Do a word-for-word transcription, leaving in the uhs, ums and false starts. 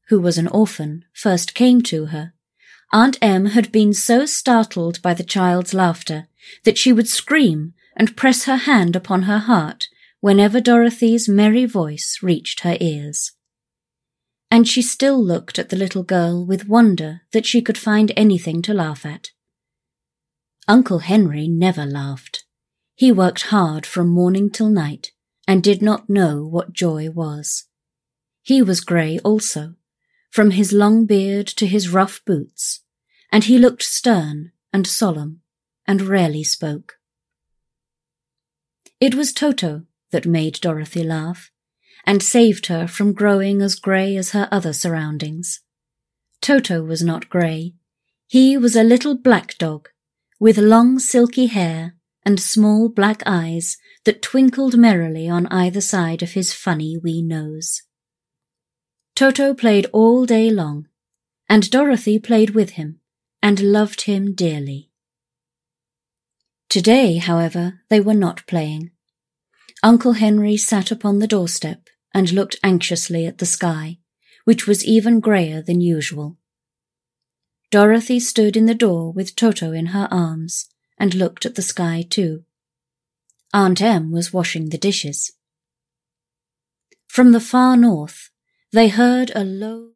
who was an orphan, first came to her, Aunt Em had been so startled by the child's laughter that she would scream and press her hand upon her heart whenever Dorothy's merry voice reached her ears. And she still looked at the little girl with wonder that she could find anything to laugh at. Uncle Henry never laughed. He worked hard from morning till night, and did not know what joy was. He was grey also, from his long beard to his rough boots, and he looked stern and solemn, and rarely spoke. It was Toto that made Dorothy laugh, and saved her from growing as grey as her other surroundings. Toto was not grey. He was a little black dog, with long silky hair and small black eyes that twinkled merrily on either side of his funny wee nose. Toto played all day long, and Dorothy played with him, and loved him dearly. Today, however, they were not playing. Uncle Henry sat upon the doorstep and looked anxiously at the sky, which was even greyer than usual. Dorothy stood in the door with Toto in her arms, and looked at the sky too. Aunt Em was washing the dishes. From the far north, they heard a low